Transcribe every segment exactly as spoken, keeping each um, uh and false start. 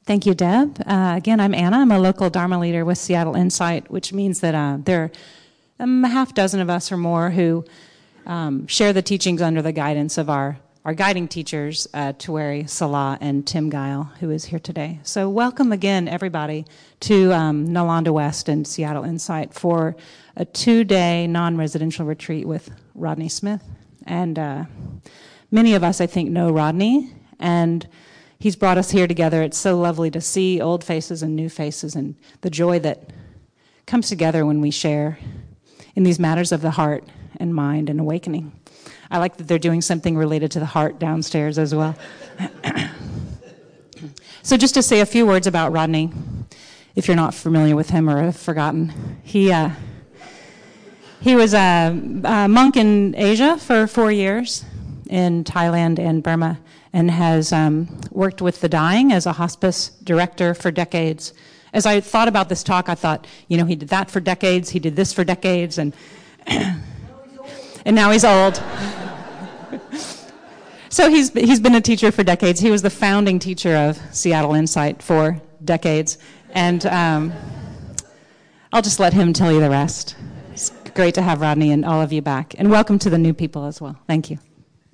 Thank you, Deb. Uh, again, I'm Anna. I'm a local Dharma leader with Seattle Insight, which means that uh, there are um, a half dozen of us or more who um, share the teachings under the guidance of our, our guiding teachers, uh, Tuwari Salah and Tim Guile, who is here today. So welcome again, everybody, to um, Nalanda West and Seattle Insight for a two-day non-residential retreat with Rodney Smith. And uh, many of us, I think, know Rodney, and he's brought us here together. It's so lovely to see old faces and new faces and the joy that comes together when we share in these matters of the heart and mind and awakening. I like that they're doing something related to the heart downstairs as well. So just to say a few words about Rodney, if you're not familiar with him or have forgotten. He, uh, he was a, a monk in Asia for four years, in Thailand and Burma, and has um, worked with the dying as a hospice director for decades. As I thought about this talk, I thought, you know, he did that for decades, he did this for decades, and and now he's old. So he's he's been a teacher for decades. He was the founding teacher of Seattle Insight for decades, and um, I'll just let him tell you the rest. It's great to have Rodney and all of you back, and welcome to the new people as well. Thank you.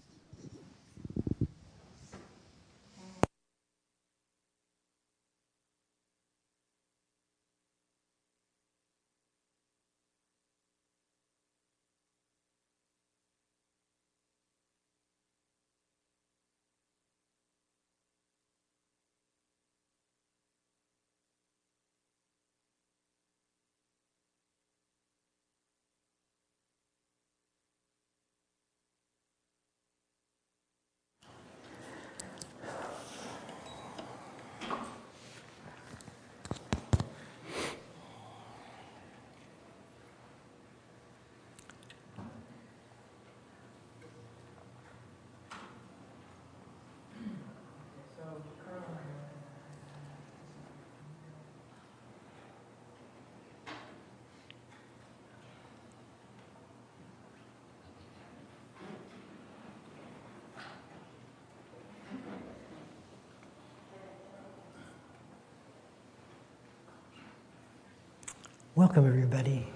Welcome, everybody.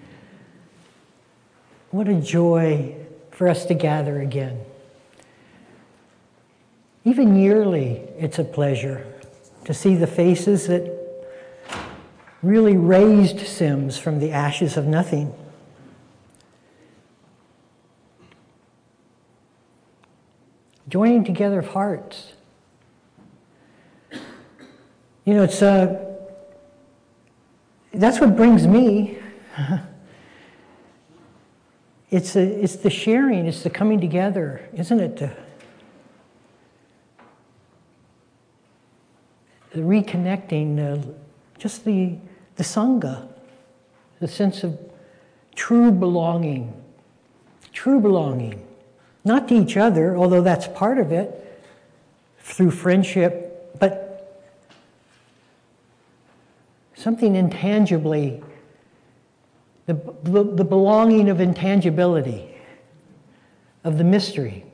What a joy for us to gather again. Even yearly, it's a pleasure to see the faces that really raised Sims from the ashes of nothing. Joining together of hearts. You know, it's uh, that's what brings me. It's, a, it's the sharing, it's the coming together, isn't it? The, the reconnecting, uh, just the, the Sangha, the sense of true belonging, true belonging. Not to each other, although that's part of it, through friendship, but something intangibly, the, the, the belonging of intangibility, of the mystery.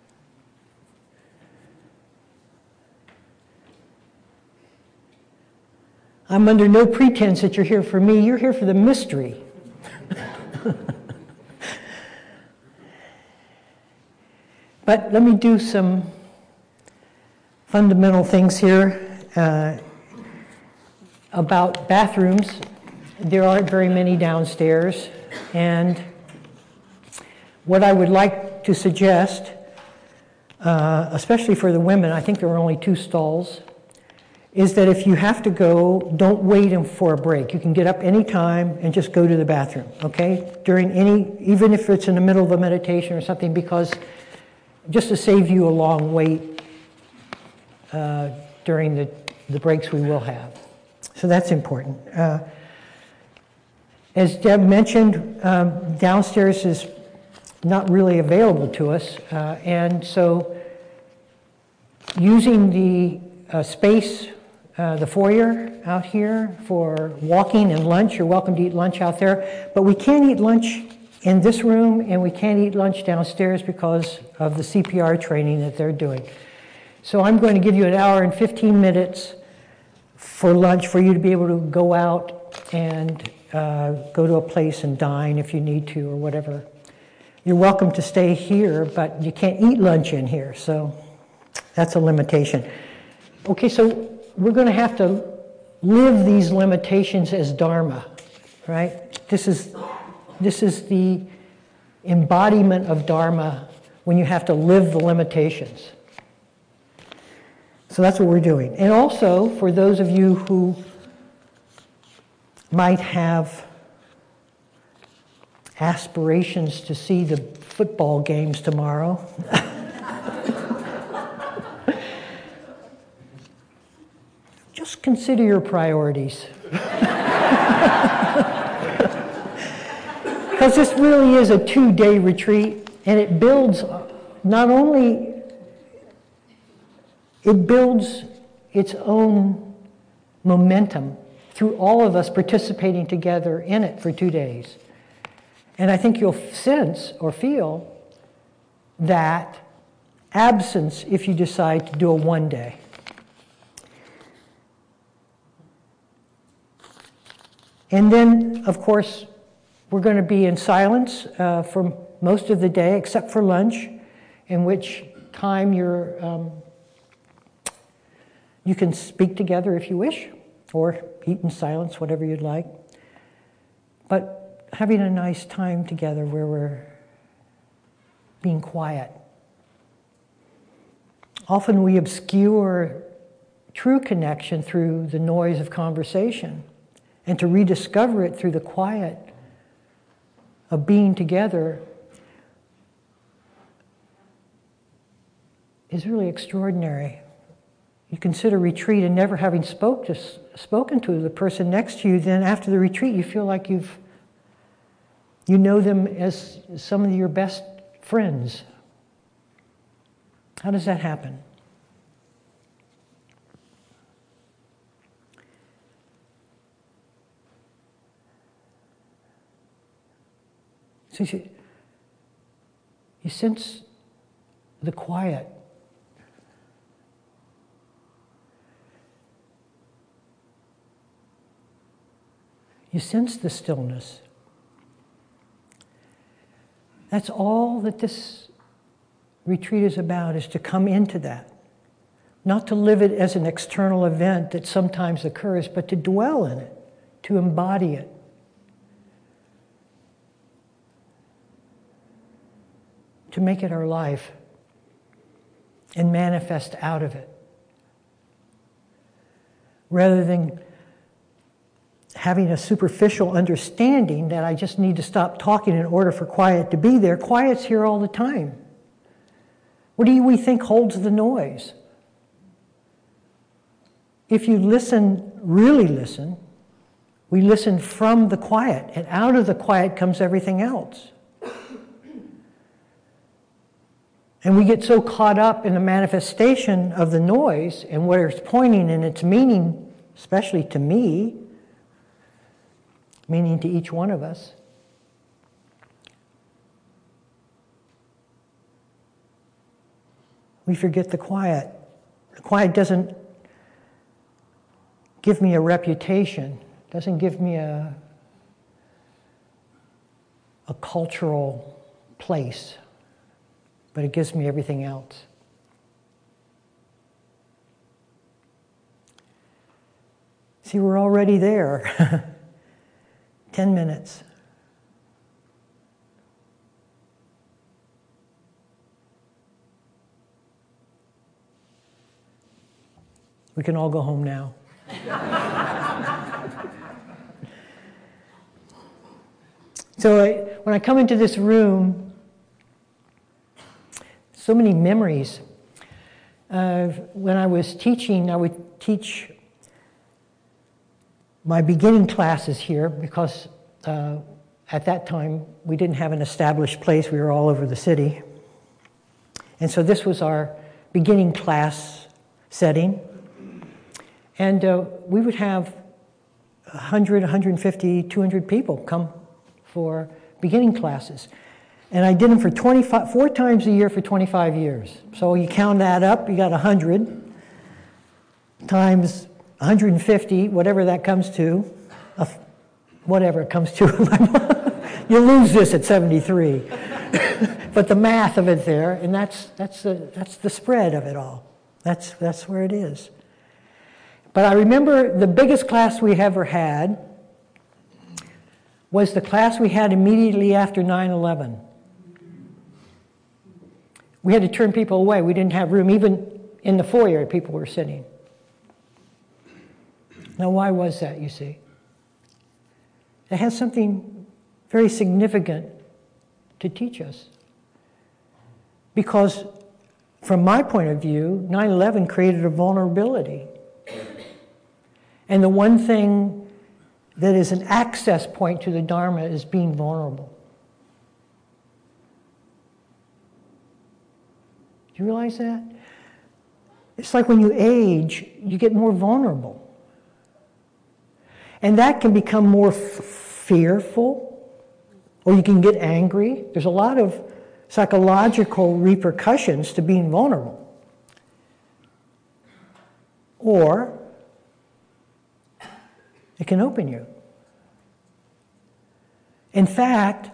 I'm under no pretense that you're here for me, you're here for the mystery. But let me do some fundamental things here. Uh, About bathrooms, there aren't very many downstairs, and what I would like to suggest, uh, especially for the women, I think there are only two stalls, is that if you have to go, don't wait for a break. You can get up any time and just go to the bathroom, okay? During any, even if it's in the middle of a meditation or something, because just to save you a long wait uh, during the, the breaks we will have. So that's important. Uh, as Deb mentioned, um, downstairs is not really available to us, uh, and so using the uh, space, uh, the foyer out here for walking and lunch, you're welcome to eat lunch out there, but we can't eat lunch in this room and we can't eat lunch downstairs because of the C P R training that they're doing. So I'm going to give you an hour and fifteen minutes for lunch, for you to be able to go out and uh, go to a place and dine if you need to or whatever. You're welcome to stay here, but you can't eat lunch in here, so that's a limitation. Okay, so we're going to have to live these limitations as Dharma, right? This is, this is the embodiment of Dharma when you have to live the limitations. So that's what we're doing. And also, for those of you who might have aspirations to see the football games tomorrow, just consider your priorities. Because this really is a two-day retreat, and it builds not only, it builds its own momentum through all of us participating together in it for two days. And I think you'll sense or feel that absence if you decide to do a one day. And then, of course, we're going to be in silence uh, for most of the day, except for lunch, in which time you're, um, you can speak together if you wish, or eat in silence, whatever you'd like. But having a nice time together where we're being quiet. Often we obscure true connection through the noise of conversation, and to rediscover it through the quiet of being together is really extraordinary. You consider retreat and never having spoke to, spoken to the person next to you, then after the retreat you feel like you've you know them as some of your best friends. How does that happen? So you, you sense the quiet. You sense the stillness. That's all that this retreat is about, is to come into that. Not to live it as an external event that sometimes occurs, but to dwell in it, to embody it. To make it our life and manifest out of it. Rather than having a superficial understanding that I just need to stop talking in order for quiet to be there. Quiet's here all the time. What do we think holds the noise? If you listen, really listen, we listen from the quiet, and out of the quiet comes everything else. And we get so caught up in the manifestation of the noise and where it's pointing and its meaning, especially to me, meaning to each one of us. We forget the quiet. The quiet doesn't give me a reputation, doesn't give me a, a cultural place, but it gives me everything else. See, we're already there. Ten minutes. We can all go home now. So I, when I come into this room, so many memories. Uh, when I was teaching, I would teach my beginning classes here because uh, at that time we didn't have an established place. We were all over the city. And so this was our beginning class setting. And uh, we would have one hundred, one hundred fifty, two hundred people come for beginning classes. And I did them for twenty-five, four times a year for twenty-five years. So you count that up, you got one hundred times one hundred fifty, whatever that comes to, uh, whatever it comes to. You lose this at seventy-three. But the math of it there, and that's, that's, the, that's the spread of it all. That's, that's where it is. But I remember the biggest class we ever had was the class we had immediately after nine eleven. We had to turn people away. We didn't have room. Even in the foyer, people were sitting. Now, why was that, you see? It has something very significant to teach us. Because from my point of view, nine eleven created a vulnerability. And the one thing that is an access point to the Dharma is being vulnerable. Do you realize that? It's like when you age, you get more vulnerable. And that can become more f- fearful, or you can get angry. There's a lot of psychological repercussions to being vulnerable. Or it can open you. In fact,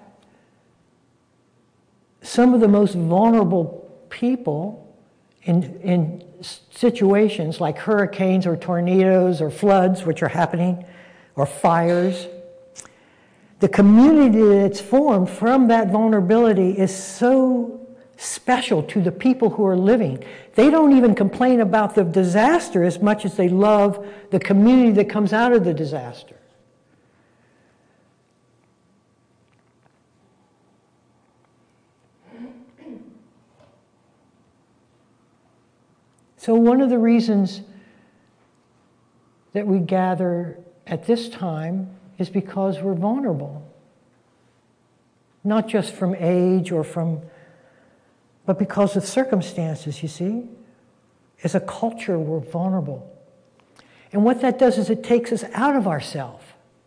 some of the most vulnerable people in, in situations like hurricanes or tornadoes or floods, which are happening, or fires, the community that's formed from that vulnerability is so special to the people who are living. They don't even complain about the disaster as much as they love the community that comes out of the disaster. So one of the reasons that we gather at this time is because we're vulnerable. Not just from age or from, but because of circumstances, you see. As a culture, we're vulnerable. And what that does is it takes us out of ourselves.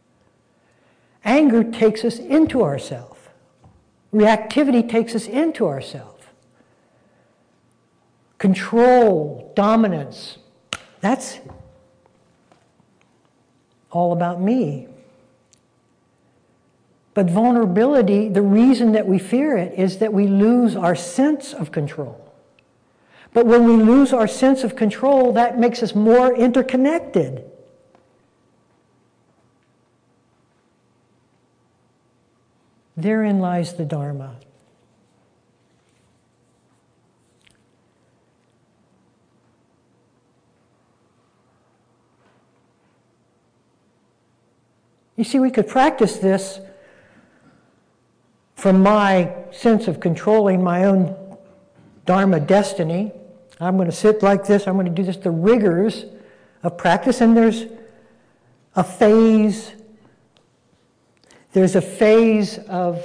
Anger takes us into ourselves. Reactivity takes us into ourselves. Control, dominance, that's all about me. But vulnerability, the reason that we fear it is that we lose our sense of control. But when we lose our sense of control, that makes us more interconnected. Therein lies the Dharma. You see, we could practice this from my sense of controlling my own Dharma destiny. I'm going to sit like this, I'm going to do this, the rigors of practice, and there's a phase, there's a phase of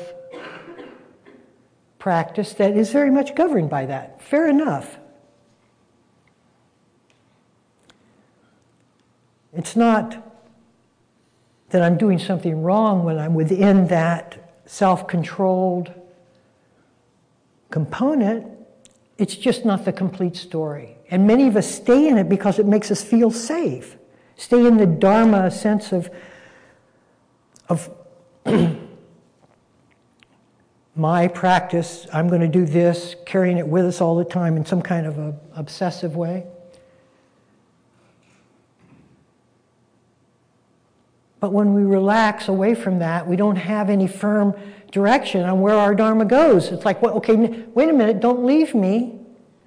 practice that is very much governed by that. Fair enough. It's not that I'm doing something wrong when I'm within that self-controlled component. It's just not the complete story. And many of us stay in it because it makes us feel safe. Stay in the Dharma sense of, of my practice, I'm going to do this, carrying it with us all the time in some kind of a obsessive way. But when we relax away from that, we don't have any firm direction on where our Dharma goes. It's like, well, okay, wait a minute, don't leave me.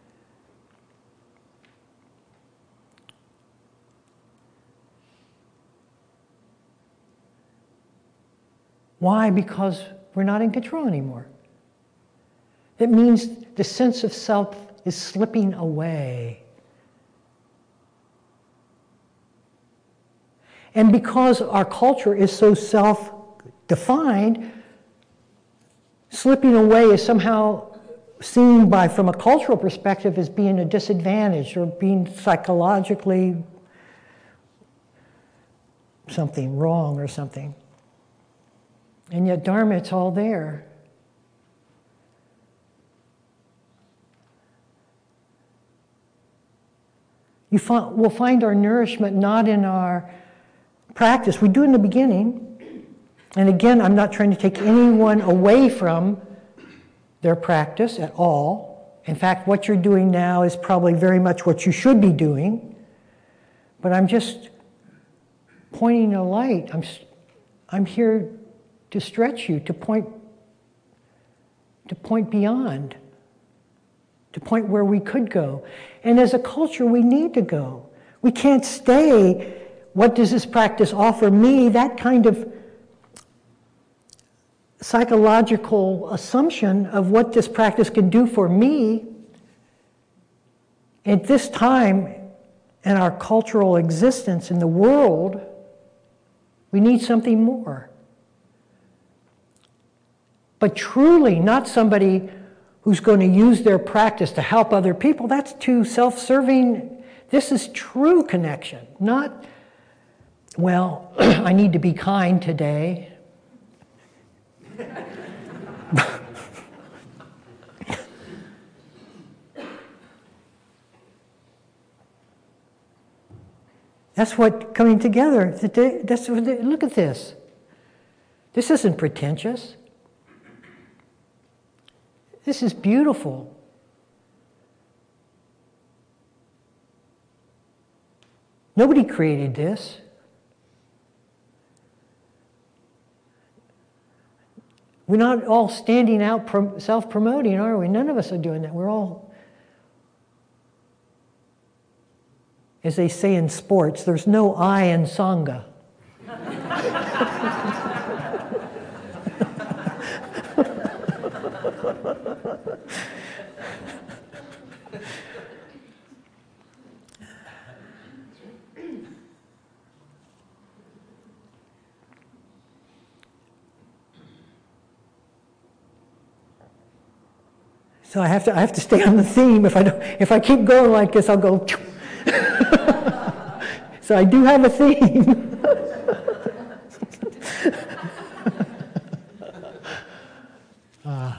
Why? Because we're not in control anymore. That means the sense of self is slipping away. And because our culture is so self-defined, slipping away is somehow seen by, from a cultural perspective, as being a disadvantage or being psychologically something wrong or something. And yet Dharma, it's all there. You find, we'll find our nourishment not in our practice. We do in the beginning. And again, I'm not trying to take anyone away from their practice at all. In fact, what you're doing now is probably very much what you should be doing. But I'm just pointing a light. I'm, I'm here to stretch you, to point, to point beyond, to point where we could go. And as a culture, we need to go. We can't stay, what does this practice offer me? That kind of psychological assumption of what this practice can do for me at this time in our cultural existence in the world, we need something more. But truly, not somebody who's going to use their practice to help other people. That's too self-serving. This is true connection, not, well, I need to be kind today. That's what coming together, that's, look at this. This isn't pretentious. This is beautiful. Nobody created this. We're not all standing out self-promoting, are we? None of us are doing that. We're all, as they say in sports, there's no I in Sangha. So I have to I have to stay on the theme. If I don't, if I keep going like this, I'll go. So I do have a theme. uh.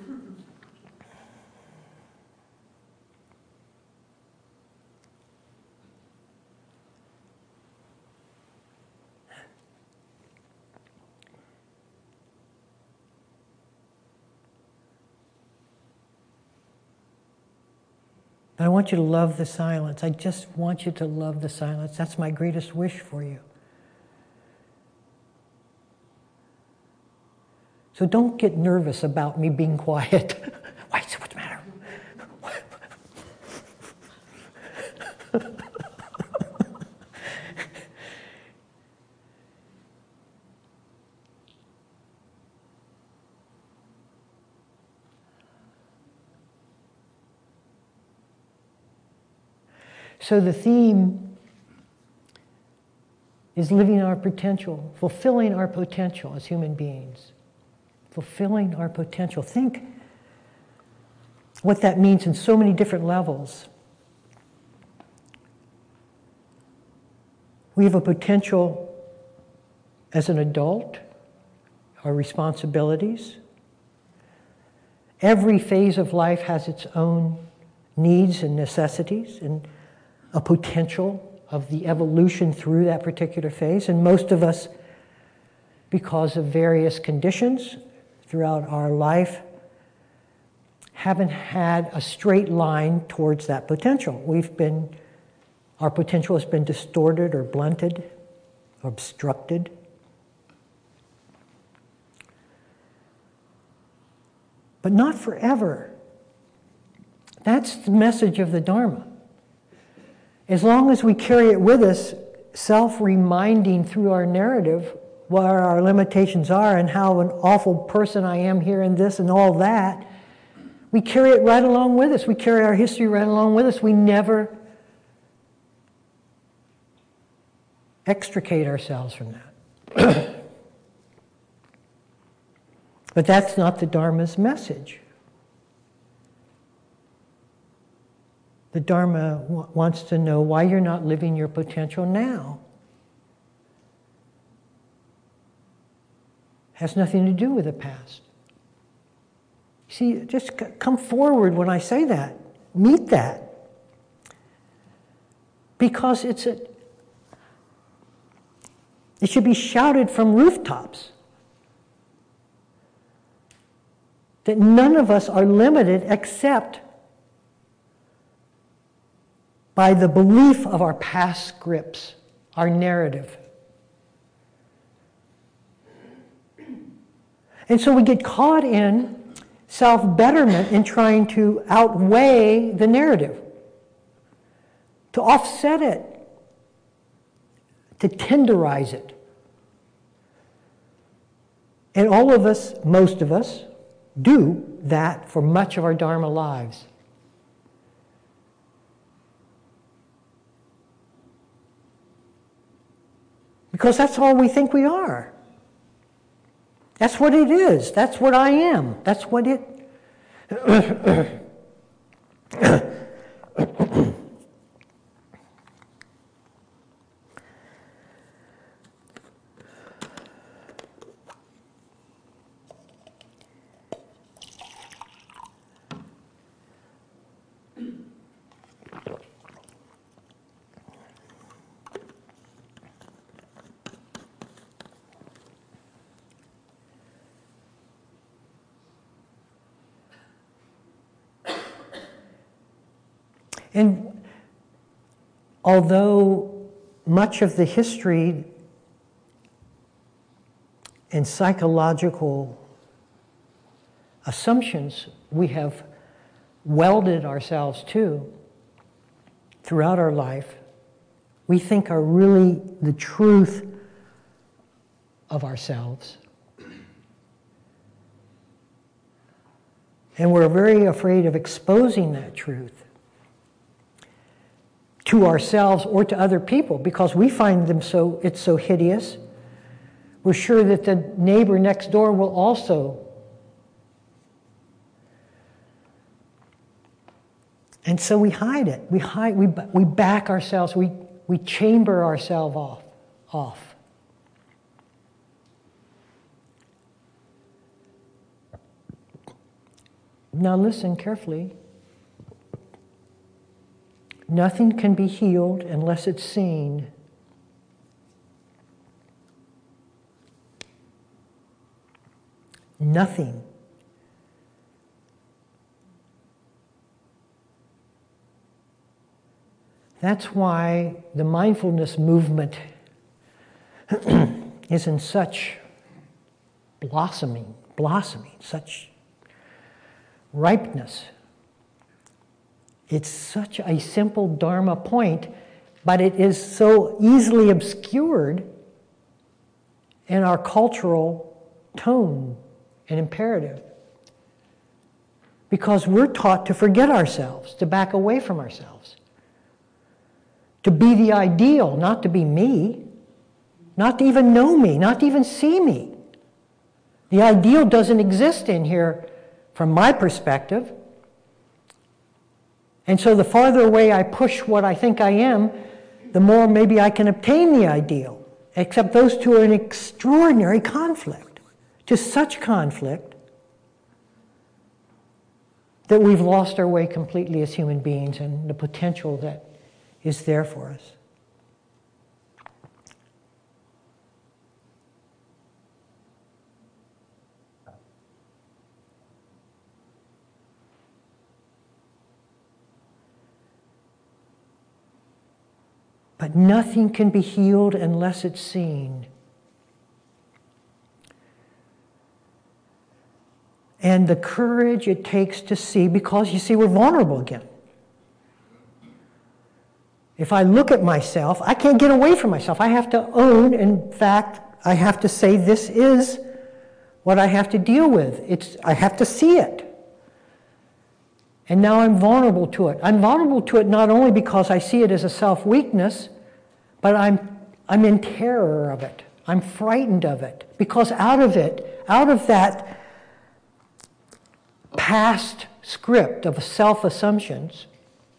But I want you to love the silence. I just want you to love the silence. That's my greatest wish for you. So don't get nervous about me being quiet. Why, what's the matter? So the theme is living our potential, fulfilling our potential as human beings. Fulfilling our potential. Think what that means in so many different levels. We have a potential as an adult, our responsibilities. Every phase of life has its own needs and necessities, and a potential of the evolution through that particular phase. And most of us, because of various conditions throughout our life, haven't had a straight line towards that potential. We've been, our potential has been distorted or blunted or obstructed. But not forever. That's the message of the Dharma. As long as we carry it with us, self-reminding through our narrative where our limitations are and how an awful person I am here and this and all that, we carry it right along with us. We carry our history right along with us. We never extricate ourselves from that. But that's not the Dharma's message. The Dharma w- wants to know why you're not living your potential now. Has nothing to do with the past. See, just c- come forward when I say that. Meet that. Because it's a, it should be shouted from rooftops that none of us are limited except by the belief of our past scripts, our narrative. And so we get caught in self-betterment in trying to outweigh the narrative, to offset it, to tenderize it. And all of us, most of us, do that for much of our Dharma lives. Because that's all we think we are. That's what it is. That's what I am. That's what it... And although much of the history and psychological assumptions we have welded ourselves to throughout our life, we think are really the truth of ourselves. And we're very afraid of exposing that truth to ourselves or to other people because we find them so, it's so hideous. We're sure that the neighbor next door will also. And so we hide it. We hide, we, we back ourselves, we, we chamber ourselves off, off. Now listen carefully. Nothing can be healed unless it's seen. Nothing. That's why the mindfulness movement is in such blossoming, blossoming, such ripeness. It's such a simple Dharma point, but it is so easily obscured in our cultural tone and imperative. Because we're taught to forget ourselves, to back away from ourselves. To be the ideal, not to be me. Not to even know me, not to even see me. The ideal doesn't exist in here from my perspective. And so the farther away I push what I think I am, the more maybe I can obtain the ideal. Except those two are in extraordinary conflict. To such conflict that we've lost our way completely as human beings and the potential that is there for us. But nothing can be healed unless it's seen. And the courage it takes to see, because you see, we're vulnerable again. If I look at myself, I can't get away from myself. I have to own, in fact, I have to say this is what I have to deal with. It's, I have to see it. And now I'm vulnerable to it. I'm vulnerable to it not only because I see it as a self-weakness, but I'm, I'm in terror of it. I'm frightened of it. Because out of it, out of that past script of self-assumptions,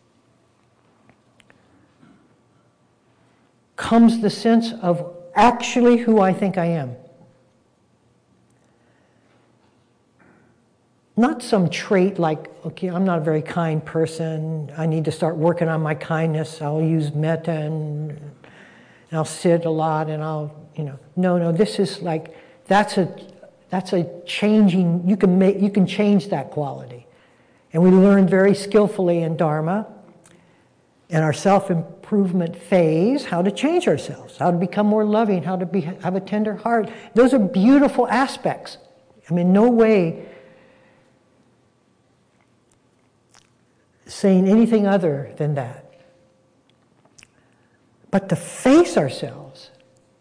comes the sense of actually who I think I am. not some trait like, okay, I'm not a very kind person, I need to start working on my kindness, I'll use metta and, and I'll sit a lot and I'll, you know, no, no, this is like, that's a, that's a changing, you can make, you can change that quality. And we learn very skillfully in Dharma, in our self-improvement phase, how to change ourselves, how to become more loving, how to be, have a tender heart. Those are beautiful aspects. I mean, no way saying anything other than that. But to face ourselves,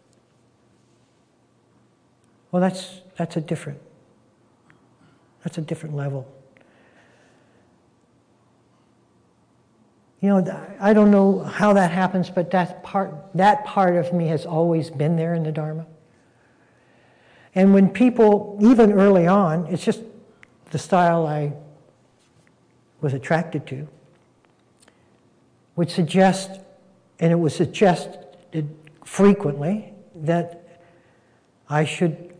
well, that's that's a different that's a different level. You know, I don't know how that happens, but that part that part of me has always been there in the Dharma. And when people, even early on, it's just the style I was attracted to, would suggest, and it was suggested frequently, that I should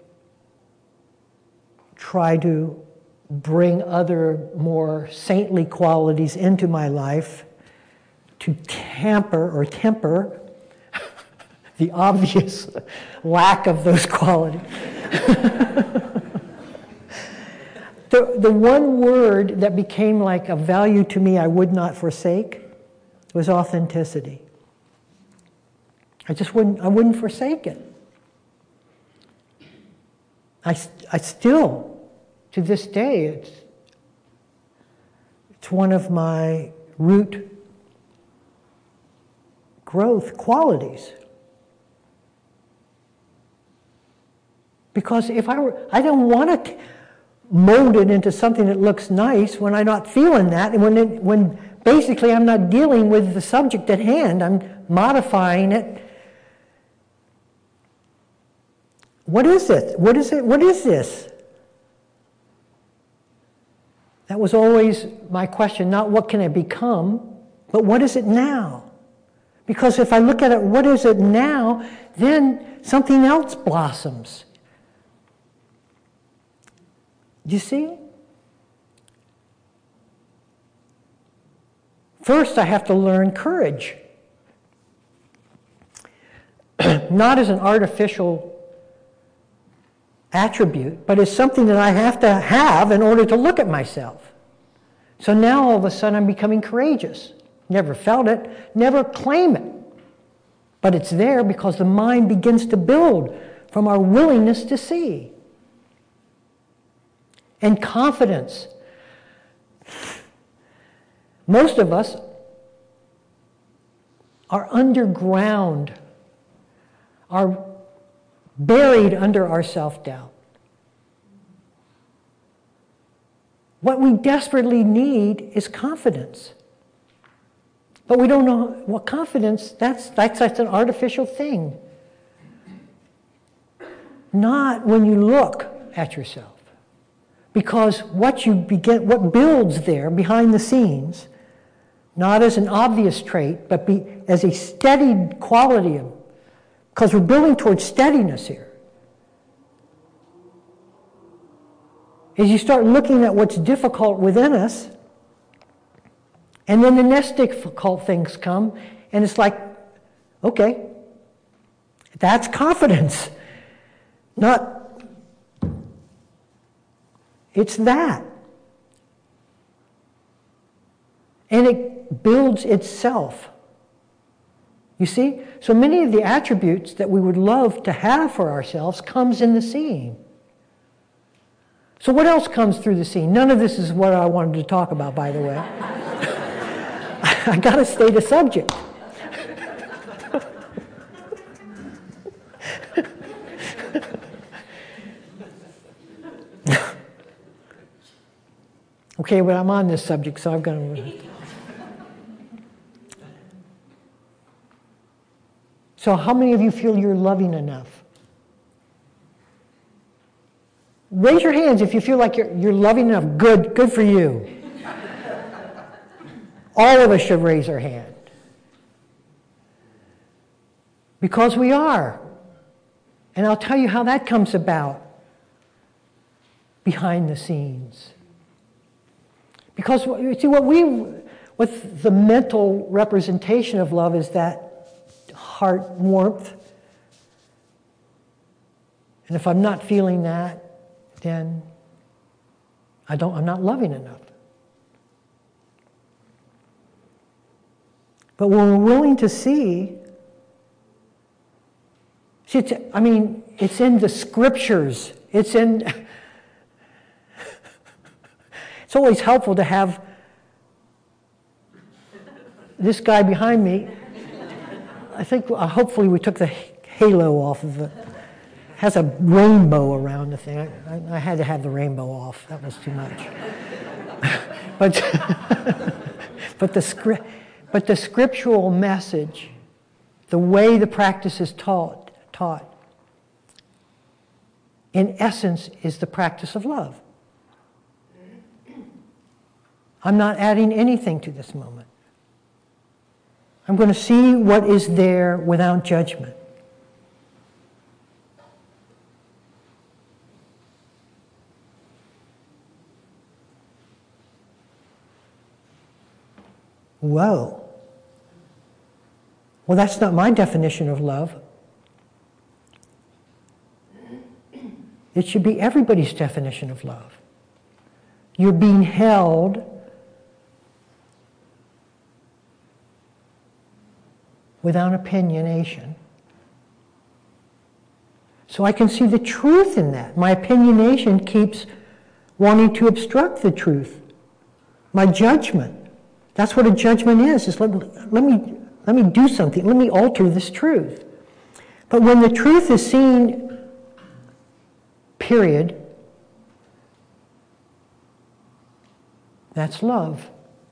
try to bring other more saintly qualities into my life to tamper or temper the obvious lack of those qualities. the, the one word that became like a value to me I would not forsake was authenticity. I just wouldn't, I wouldn't forsake it. I, I still, to this day, it's, it's one of my root growth qualities. Because if I were, I don't want to mold it into something that looks nice when I'm not feeling that, and when it, when basically I'm not dealing with the subject at hand, I'm modifying it. What is it? What is it? What is this? That was always my question, not what can it become, but what is it now? Because if I look at it, what is it now, then something else blossoms. Do you see? First, I have to learn courage. Not as an artificial attribute, but as something that I have to have in order to look at myself. So now all of a sudden I'm becoming courageous. Never felt it, never claim it. But it's there because the mind begins to build from our willingness to see. And confidence. Most of us are underground, are buried under our self-doubt. What we desperately need is confidence. But we don't know what confidence, that's, that's, that's an artificial thing. Not when you look at yourself. Because what you begin, what builds there behind the scenes, not as an obvious trait, but be, as a steadied quality of, because we're building towards steadiness here. As you start looking at what's difficult within us, and then the next difficult things come, and it's like, okay, that's confidence. Not, it's that. And it builds itself. You see? So many of the attributes that we would love to have for ourselves comes in the seeing. So what else comes through the seeing? None of this is what I wanted to talk about, by the way. I got to stay the subject. Okay, well, I'm on this subject, so I'm going to... So how many of you feel you're loving enough? Raise your hands if you feel like you're, you're loving enough. Good, good for you. All of us should raise our hand. Because we are. And I'll tell you how that comes about behind the scenes. Because, see, what we, what the mental representation of love is that heart warmth. And if I'm not feeling that, then I don't, I'm not loving enough. But when we're willing to see, see, it's, I mean, it's in the scriptures. It's in, it's always helpful to have this guy behind me. I think, uh, hopefully we took the halo off of it. Has a rainbow around the thing. I, I, I had to have the rainbow off. That was too much. but, but the script. But the scriptural message, the way the practice is taught, taught, in essence, is the practice of love. I'm not adding anything to this moment. I'm going to see what is there without judgment. Whoa. Well, that's not my definition of love. It should be everybody's definition of love. You're being held without opinionation. So I can see the truth in that. My opinionation keeps wanting to obstruct the truth. My judgment. That's what a judgment is. Is let, let me let me do something. Let me alter this truth. But when the truth is seen, period, that's love.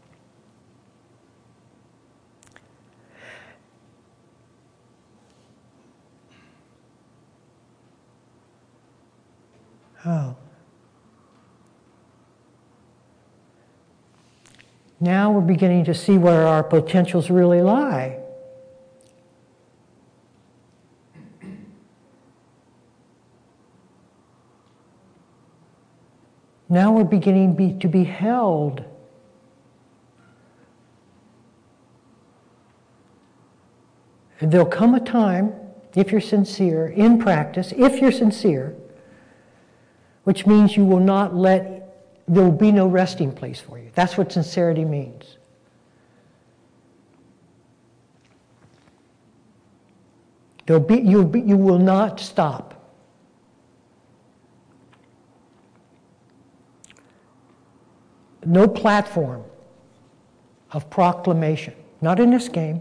Oh. Now we're beginning to see where our potentials really lie. Now we're beginning be, to be held. And there'll come a time, if you're sincere, in practice, if you're sincere, which means you will not let there will be no resting place for you. That's what sincerity means. There'll be, you'll be, you will not stop. No platform of proclamation. Not in this game.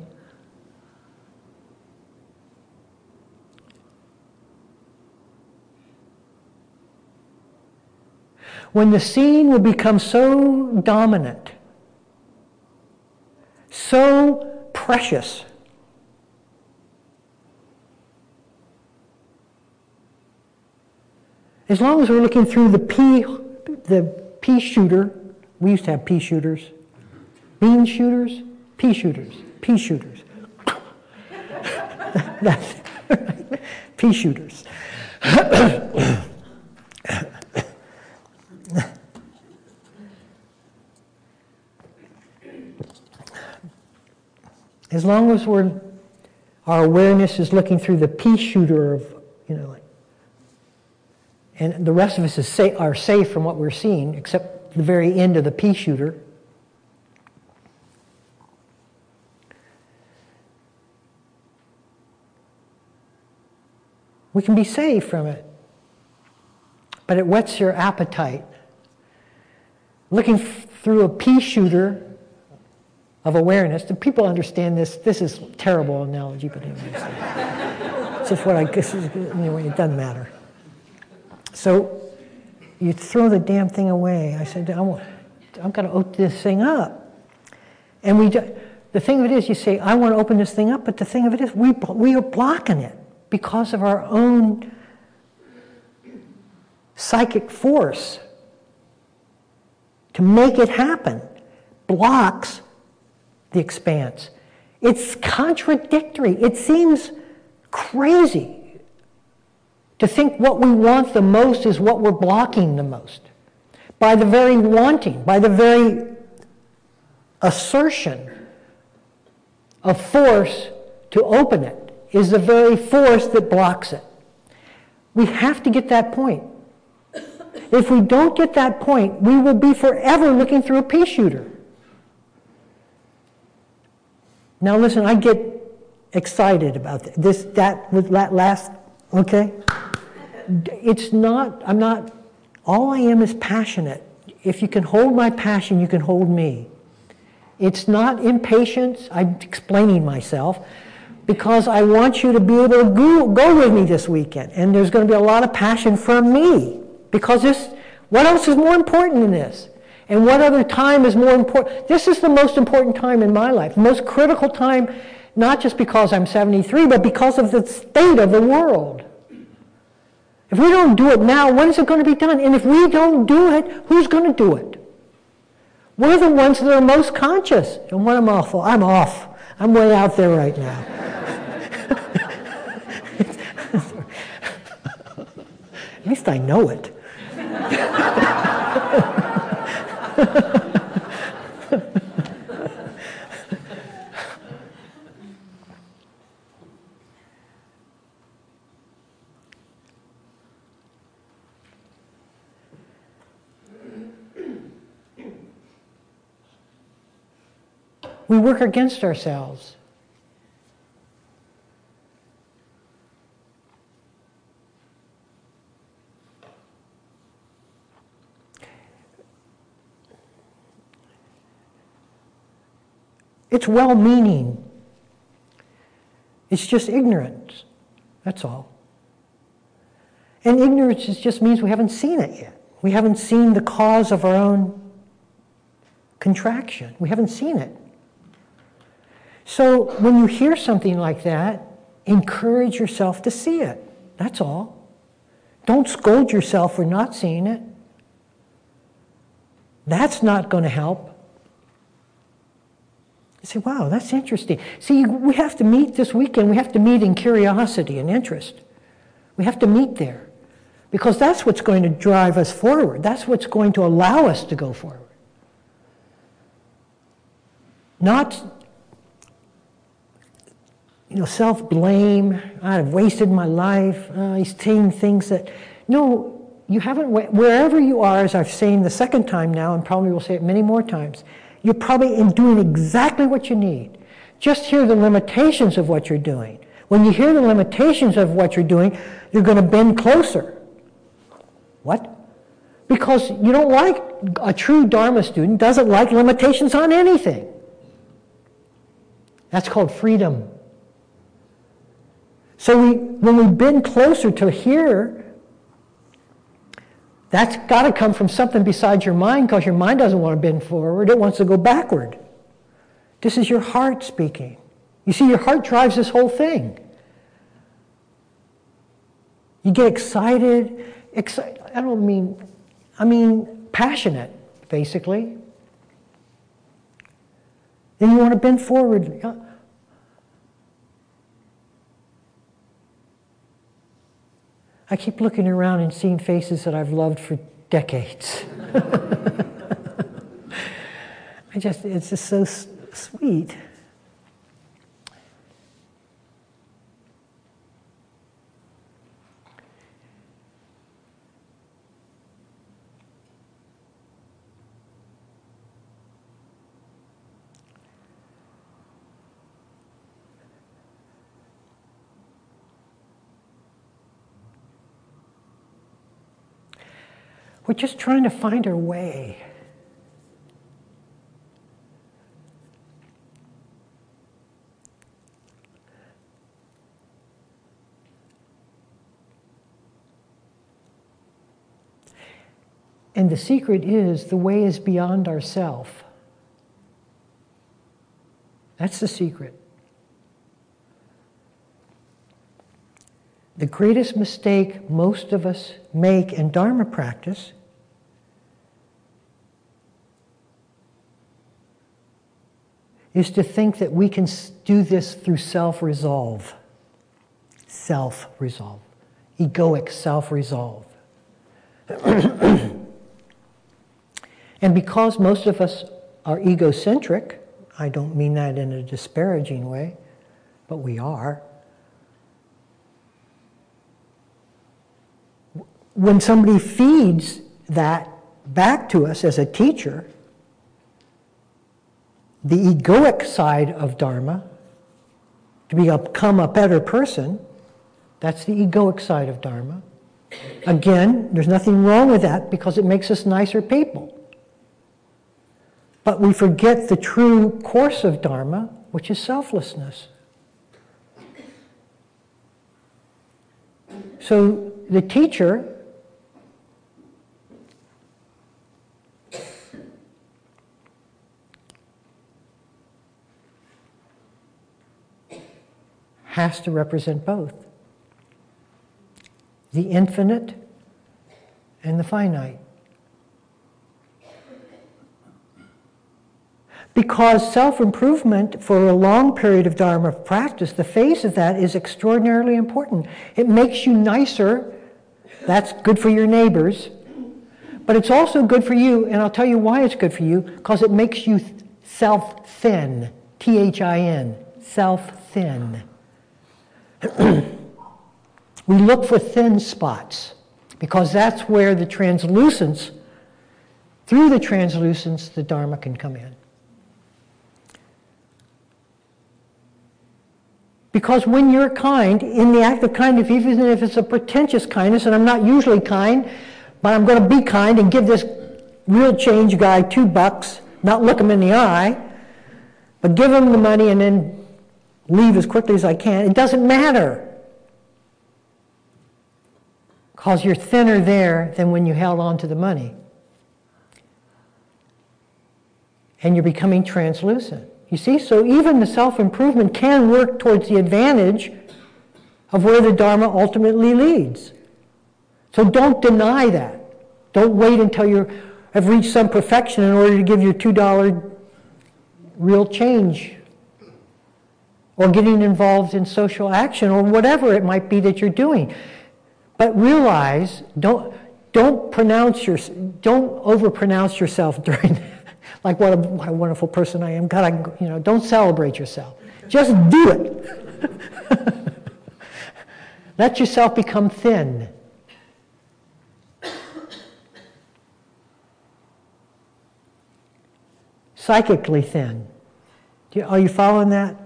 When the scene will become so dominant, so precious, as long as we're looking through the pea, the pea shooter, we used to have pea shooters, bean shooters, pea shooters, pea shooters. That's pea shooters. As long as we're, our awareness is looking through the pea shooter of, you know, and the rest of us is sa- are safe from what we're seeing, except the very end of the pea shooter. We can be safe from it, but it whets your appetite. Looking f- through a pea shooter of awareness. Do people understand this? This is a terrible analogy, but anyway. It's just what I guess, anyway, it doesn't matter. So you throw the damn thing away. I said, I want, I'm going to open this thing up. And we, do, the thing of it is, you say, I want to open this thing up, but the thing of it is, we, we are blocking it because of our own psychic force to make it happen. Blocks the expanse. It's contradictory. It seems crazy to think what we want the most is what we're blocking the most. By the very wanting, by the very assertion of force to open it is the very force that blocks it. We have to get that point. If we don't get that point, we will be forever looking through a pea shooter. Now listen, I get excited about this. That was that last, okay? It's not, I'm not, all I am is passionate. If you can hold my passion, you can hold me. It's not impatience. I'm explaining myself because I want you to be able to go, go with me this weekend. And there's going to be a lot of passion from me because this, what else is more important than this? And what other time is more important? This is the most important time in my life, the most critical time, not just because I'm seventy-three, but because of the state of the world. If we don't do it now, when is it going to be done? And if we don't do it, who's going to do it? We're the ones that are most conscious. And when I'm awful, I'm off. I'm way out there right now. At least I know it. We work against ourselves. It's well-meaning. It's just ignorance. That's all. And ignorance is just means we haven't seen it yet. We haven't seen the cause of our own contraction. We haven't seen it. So when you hear something like that, encourage yourself to see it. That's all. Don't scold yourself for not seeing it. That's not going to help. You say, wow, that's interesting. See, we have to meet this weekend. We have to meet in curiosity and interest. We have to meet there. Because that's what's going to drive us forward. That's what's going to allow us to go forward. Not, you know, self-blame. I've wasted my life. Uh, he's saying things that... No, you haven't... Wherever you are, as I've saying the second time now, and probably will say it many more times, you're probably in doing exactly what you need. Just hear the limitations of what you're doing. When you hear the limitations of what you're doing, you're going to bend closer. What? Because you don't like, a true Dharma student doesn't like limitations on anything. That's called freedom. So we, when we bend closer to here, that's got to come from something besides your mind, because your mind doesn't want to bend forward. It wants to go backward. This is your heart speaking. You see, your heart drives this whole thing. You get excited. Exci- I don't mean, I mean passionate, basically. Then you want to bend forward. I keep looking around and seeing faces that I've loved for decades. I just, it's just so s- sweet. We're just trying to find our way. And the secret is the way is beyond ourself. That's the secret. The greatest mistake most of us make in Dharma practice is to think that we can do this through self-resolve. Self-resolve. Egoic self-resolve. And because most of us are egocentric. I don't mean that in a disparaging way, but we are. When somebody feeds that back to us as a teacher, the egoic side of Dharma, to become a better person, that's the egoic side of Dharma. Again, there's nothing wrong with that because it makes us nicer people. But we forget the true course of Dharma, which is selflessness. So the teacher has to represent both. The infinite and the finite. Because self-improvement for a long period of Dharma practice, the phase of that is extraordinarily important. It makes you nicer. That's good for your neighbors. But it's also good for you, and I'll tell you why it's good for you, because it makes you self-thin. T H I N. Self-thin. We look for thin spots because that's where the translucence, through the translucence, the Dharma can come in. Because when you're kind, in the act of kindness, even if it's a pretentious kindness, and I'm not usually kind, but I'm going to be kind and give this real change guy two bucks, not look him in the eye, but give him the money and then leave as quickly as I can. It doesn't matter. Because you're thinner there than when you held on to the money. And you're becoming translucent. You see, so even the self-improvement can work towards the advantage of where the Dharma ultimately leads. So don't deny that. Don't wait until you have reached some perfection in order to give your two dollar real change, or getting involved in social action, or whatever it might be that you're doing. But realize, don't don't pronounce your, don't overpronounce yourself during, like what a, what a wonderful person I am. God, I, you know, don't celebrate yourself. Just do it. Let yourself become thin. Psychically thin. Do you, are you following that?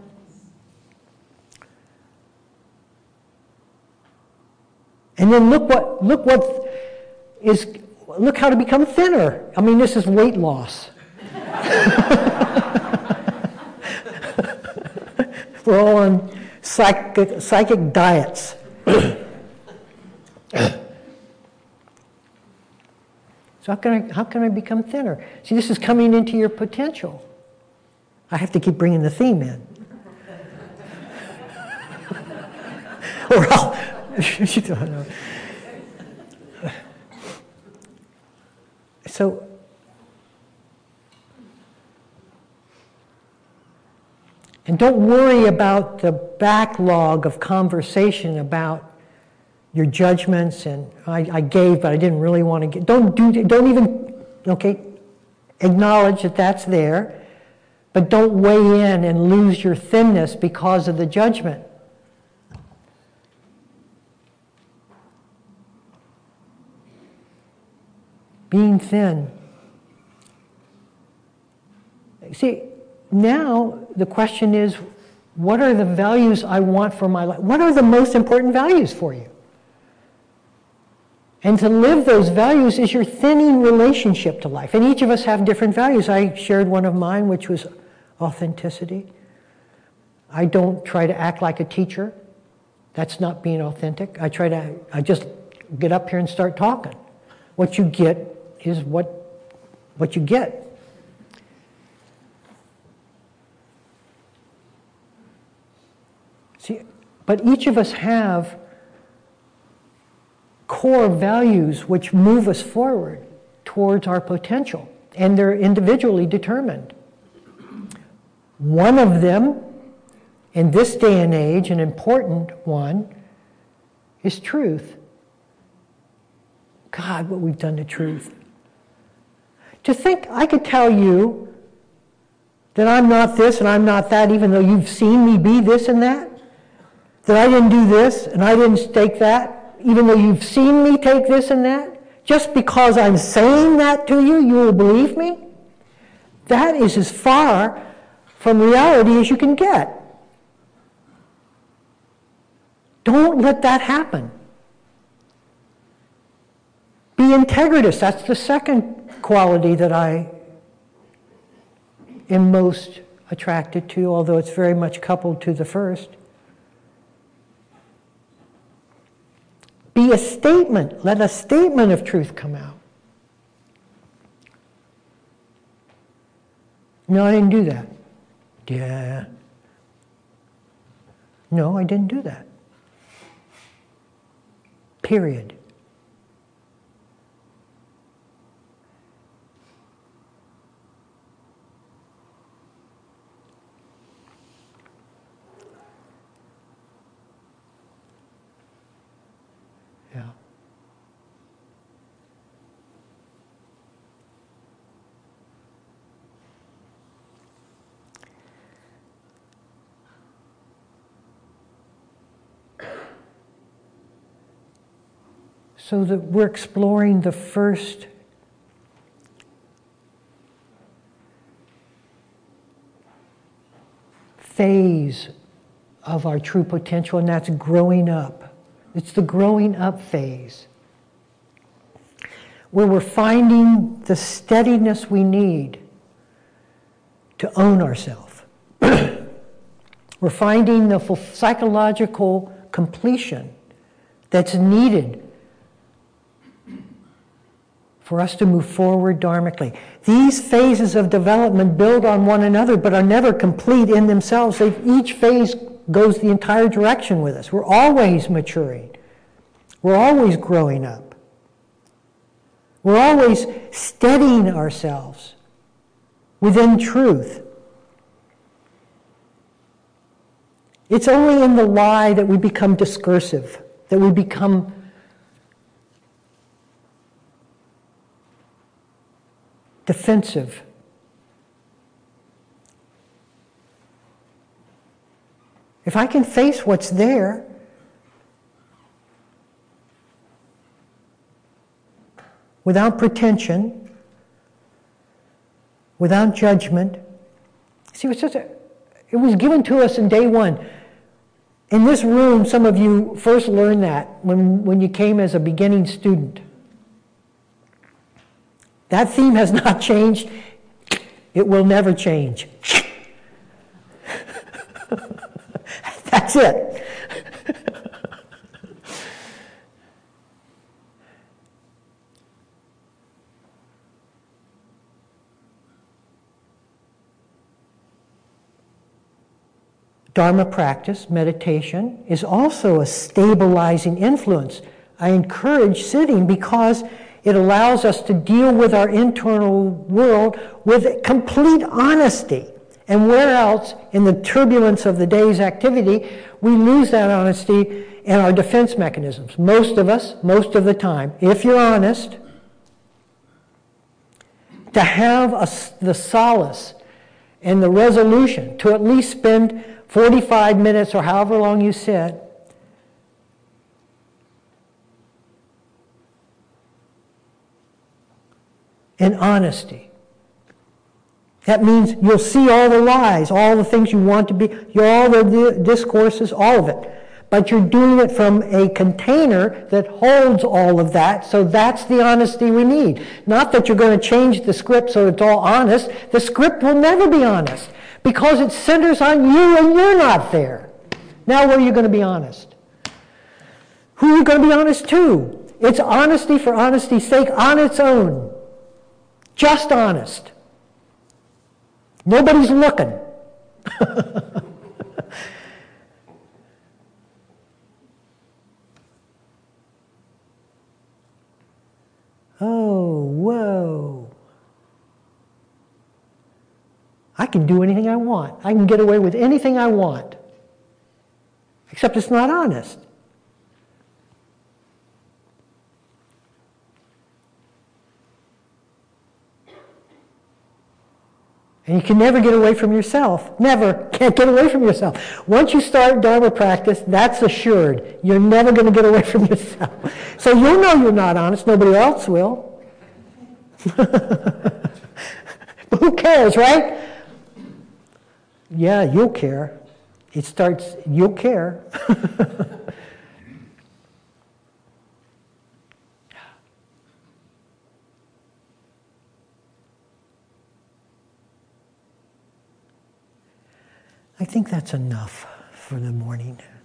And then look what look what is look how to become thinner. I mean, this is weight loss. We're all on psychic psychic diets. So how can I how can I become thinner? See, this is coming into your potential. I have to keep bringing the theme in. Or I'll so, and don't worry about the backlog of conversation about your judgments and I, I gave, but I didn't really want to get. Don't do. Don't even. Okay, acknowledge that that's there, but don't weigh in and lose your thinness because of the judgment. Being thin. See, now the question is, what are the values I want for my life? What are the most important values for you? And to live those values is your thinning relationship to life. And each of us have different values. I shared one of mine, which was authenticity. I don't try to act like a teacher. That's not being authentic. I try to, I just get up here and start talking. What you get is what, what you get. See, but each of us have core values which move us forward towards our potential, and they're individually determined. One of them, in this day and age, an important one, is truth. God, what we've done to truth. To think, I could tell you That I'm not this and I'm not that, even though you've seen me be this and that? That I didn't do this and I didn't take that, even though you've seen me take this and that? Just because I'm saying that to you, you will believe me? That is as far from reality as you can get. Don't let that happen. Be integritous. That's the second quality that I am most attracted to, although it's very much coupled to the first. Be a statement. Let a statement of truth come out. No, I didn't do that. Yeah. No, I didn't do that. Period. Yeah. So that we're exploring the first phase of our true potential, and that's growing up. It's the growing up phase, where we're finding the steadiness we need to own ourselves. We're finding the psychological completion that's needed for us to move forward dharmically. These phases of development build on one another but are never complete in themselves. They, each phase goes the entire direction with us. We're always maturing. We're always growing up. We're always steadying ourselves within truth. It's only in the lie that we become discursive, that we become defensive. If I can face what's there, without pretension, without judgment. See, it was, just a, it was given to us in day one. In this room, some of you first learned that when, when you came as a beginning student. That theme has not changed. It will never change. That's it. Dharma practice, meditation, is also a stabilizing influence. I encourage sitting because it allows us to deal with our internal world with complete honesty. And where else, in the turbulence of the day's activity, we lose that honesty in our defense mechanisms. Most of us, most of the time, if you're honest, to have a, the solace and the resolution to at least spend forty-five minutes or however long you sit in honesty. That means you'll see all the lies, all the things you want to be, all the discourses, all of it. But you're doing it from a container that holds all of that, so that's the honesty we need. Not that you're going to change the script so it's all honest. The script will never be honest because it centers on you and you're not there. Now where are you going to be honest? Who are you going to be honest to? It's honesty for honesty's sake on its own. Just honest. Nobody's looking. Oh, whoa. I can do anything I want. I can get away with anything I want. Except it's not honest. And you can never get away from yourself. Never. Can't get away from yourself. Once you start Dharma practice, that's assured. You're never going to get away from yourself. So you'll know you're not honest. Nobody else will. But who cares, right? Yeah, you'll care. It starts, you'll care. I think that's enough for the morning.